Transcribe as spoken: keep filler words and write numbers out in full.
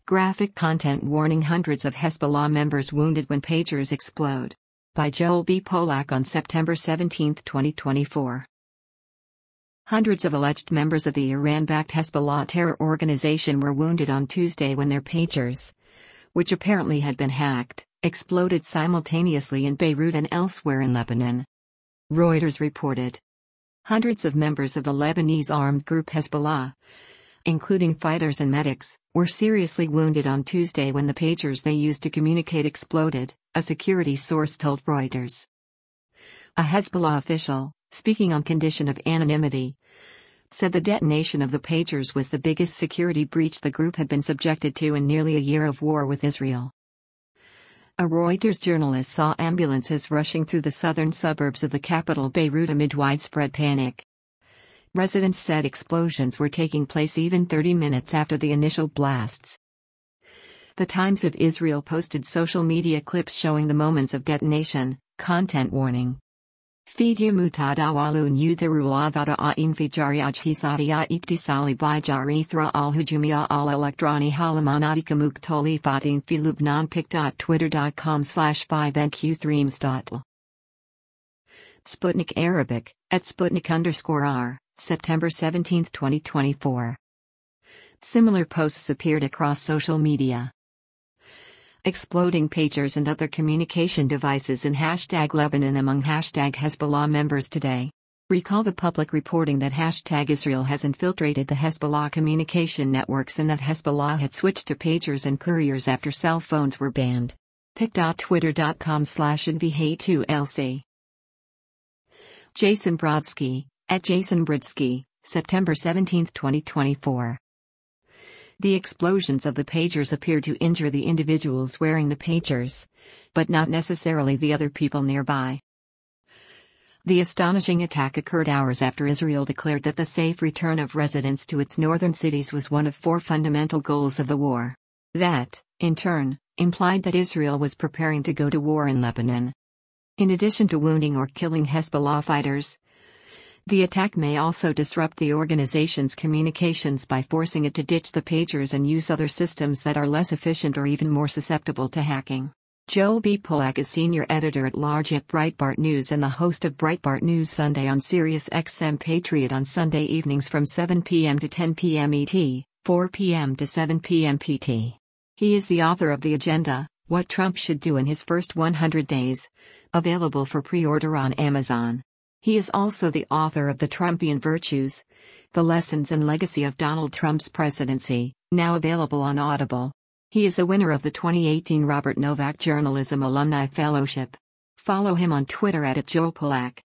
Graphic content warning: hundreds of Hezbollah members wounded when pagers explode. By Joel B. Polak on September seventeenth, twenty twenty-four. Hundreds of alleged members of the Iran-backed Hezbollah terror organization were wounded on Tuesday when their pagers, which apparently had been hacked, exploded simultaneously in Beirut and elsewhere in Lebanon. Reuters reported. Hundreds of members of the Lebanese armed group Hezbollah, including fighters and medics, were seriously wounded on Tuesday when the pagers they used to communicate exploded, a security source told Reuters. A Hezbollah official, speaking on condition of anonymity, said the detonation of the pagers was the biggest security breach the group had been subjected to in nearly a year of war with Israel. A Reuters journalist saw ambulances rushing through the southern suburbs of the capital Beirut amid widespread panic. Residents said explosions were taking place even thirty minutes after the initial blasts. The Times of Israel posted social media clips showing the moments of detonation. Content warning. Fidya mutada walun yuthiru adada infijariaj hisadia iktisali bijarithra al hujumia al electroni halamanadika muktoli fatin fi lubnan pic.twitter.com slash 5nq3ms. Sputnik Arabic, at Sputnik underscore R, September seventeenth, twenty twenty-four. Similar posts appeared across social media. Exploding pagers and other communication devices in hashtag Lebanon among hashtag Hezbollah members today. Recall the public reporting that hashtag Israel has infiltrated the Hezbollah communication networks and that Hezbollah had switched to pagers and couriers after cell phones were banned. pic.twitter.com slash nv2lc. Jason Brodsky, at Jason Brodsky, September seventeenth, twenty twenty-four. The explosions of the pagers appeared to injure the individuals wearing the pagers, but not necessarily the other people nearby. The astonishing attack occurred hours after Israel declared that the safe return of residents to its northern cities was one of four fundamental goals of the war. That, in turn, implied that Israel was preparing to go to war in Lebanon. In addition to wounding or killing Hezbollah fighters, the attack may also disrupt the organization's communications by forcing it to ditch the pagers and use other systems that are less efficient or even more susceptible to hacking. Joel B. Polak is senior editor-at-large at Breitbart News and the host of Breitbart News Sunday on Sirius X M Patriot on Sunday evenings from seven p m to ten p m E T, four p m to seven p m P T. He is the author of The Agenda, What Trump Should Do in His First one hundred Days, available for pre-order on Amazon. He is also the author of The Trumpian Virtues, The Lessons and Legacy of Donald Trump's Presidency, now available on Audible. He is a winner of the twenty eighteen Robert Novak Journalism Alumni Fellowship. Follow him on Twitter at Joel Polak.